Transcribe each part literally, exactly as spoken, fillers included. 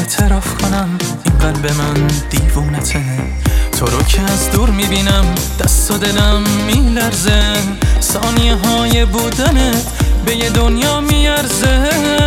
اعتراف کنم این قلب من دیوونته. تو رو که از دور میبینم دست و دلم میلرزه، ثانیه های بودنت به یه دنیا میارزه.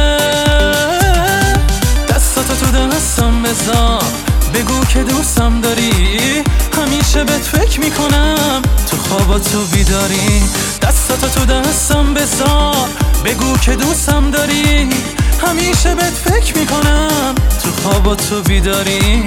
دستاتو تو دستم بذار، بگو که دوستم داری، همیشه بهت فکر میکنم تو خواباتو بیداری. دستاتو تو دستم بذار، بگو که دوستم داری، همیشه بهت فکر میکنم تو خواباتو بیداری.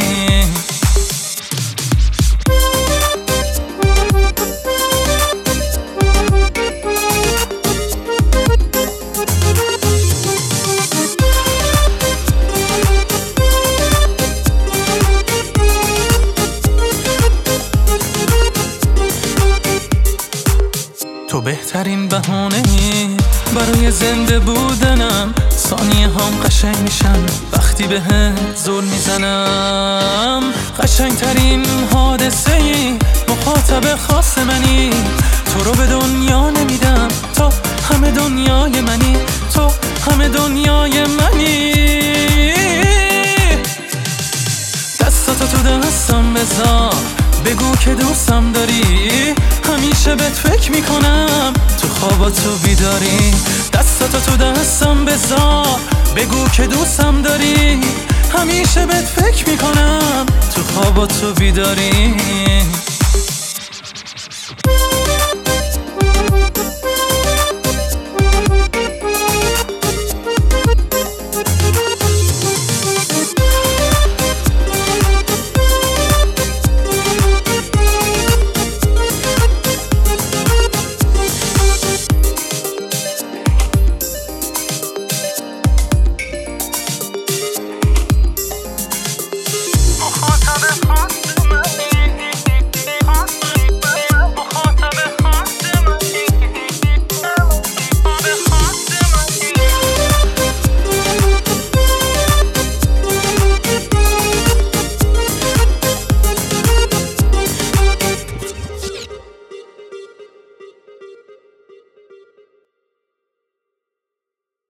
تو بهترین بهانه‌ای برای زنده بودنم، ثانیه هم قشنگ میشن وقتی بهت زل میزنم. قشنگترین حادثه‌ای مخاطب خاص منی، تو رو به دنیا نمیدم، تو همه دنیای منی، تو همه دنیای منی. دستاتو تو دستم بذار، بگو که دوستم داری، همیشه بهت فکر میکنم تو خواباتو بیداری. دستاتو تو دستم بذار، بگو که دوستم داری، همیشه بهت فکر میکنم تو خواباتو بیداری. مخاطب خاص